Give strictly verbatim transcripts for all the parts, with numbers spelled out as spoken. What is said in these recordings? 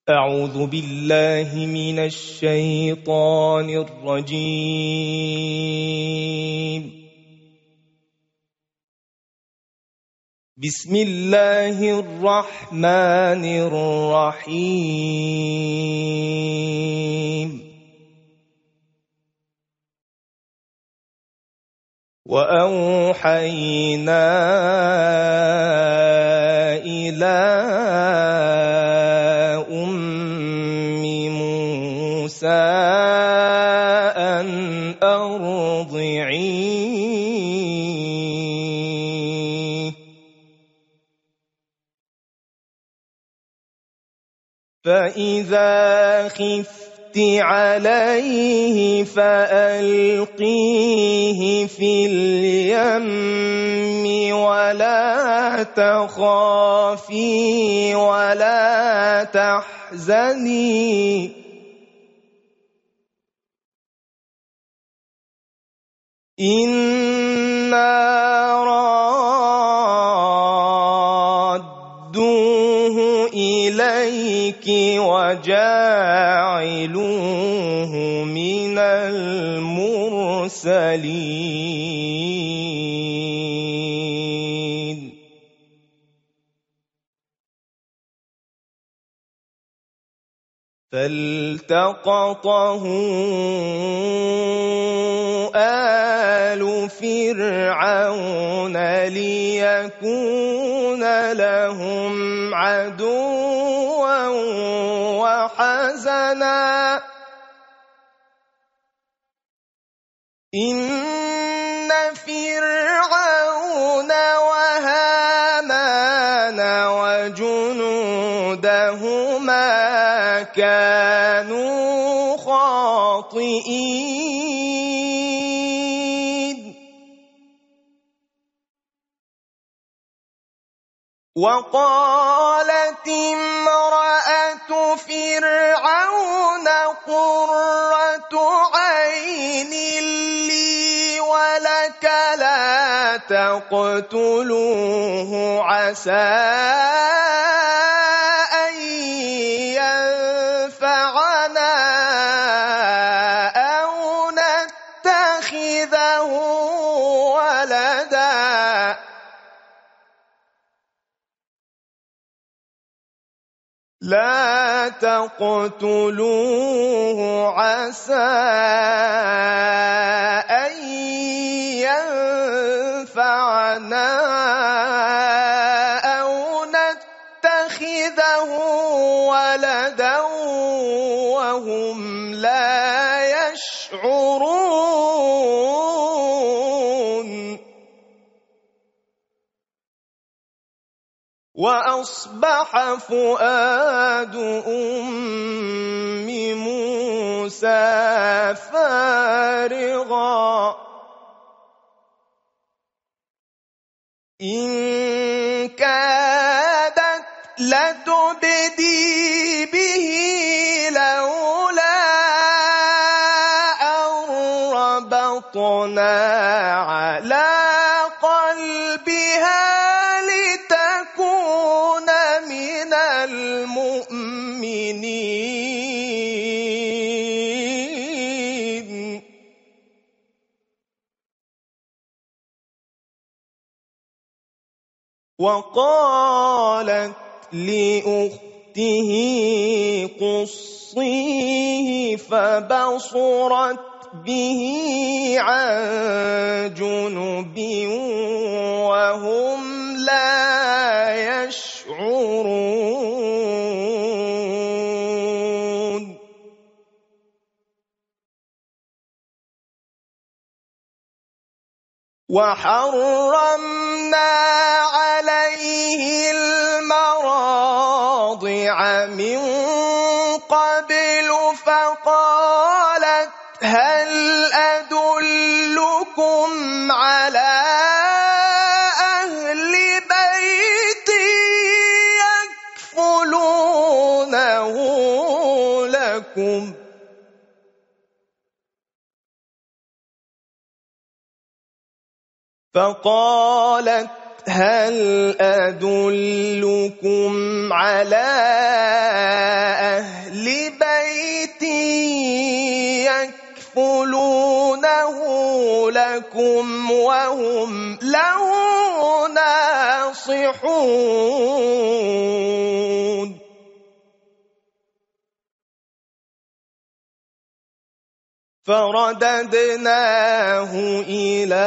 أعوذ بالله من الشيطان الرجيم. بسم الله الرحمن الرحيم. وأوحينا إلى أم موسى أن أرضعيه فإذا خفت عليه فألقيه في اليم ولا تخافي ولا تحزني إنا رادوه إليك وجاعلوه من المرسلين. فالتقطه آل فرعون ليكون لهم عدوا وحزنا إن فرعون وهامان وجنودهما كانوا خاطئين. وقالت امرأة فرعون قرة عين لي ولك لا تقتلوه عسى أن ينفعنا أو نتخذه ولدا لا تقتلوه عسى أن ينفعنا أو نتخذه ولدا وهم لا يشعرون. وأصبح فؤاد أم موسى فارغا إن كادت لتبدي به لولا أن ربطنا على قلبها لتكون من المؤمنين. وقالت لأخته قصيه فبصرت به عن جنب وهم لا يشعرون. وحرمنا عليه المراضع من قبل فقالت هل أدلكم على أهل بيت يكفلونه لكم فقالت هل أدلكم على يكفلونه لكم وهم له ناصحون فرددناه إلى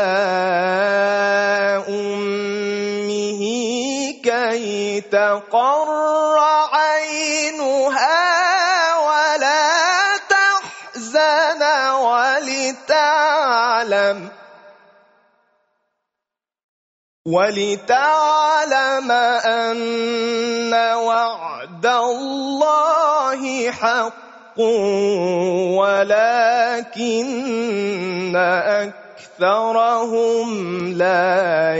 أمه كي تقر عينها ولا تحزن ولتعلم ولتعلم أن وعد الله حق ولكن أكثرهم لا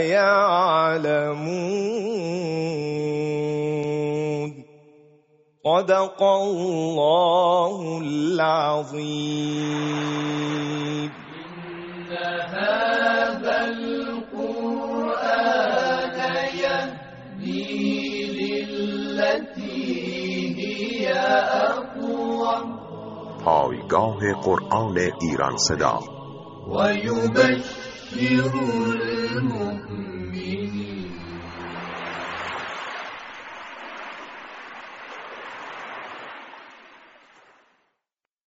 يعلمون صدق الله العظيم. إن هذا القرآن يهدي للتي هي أقوم پایگاه قرآن ایران صدا و یبشر المؤمنین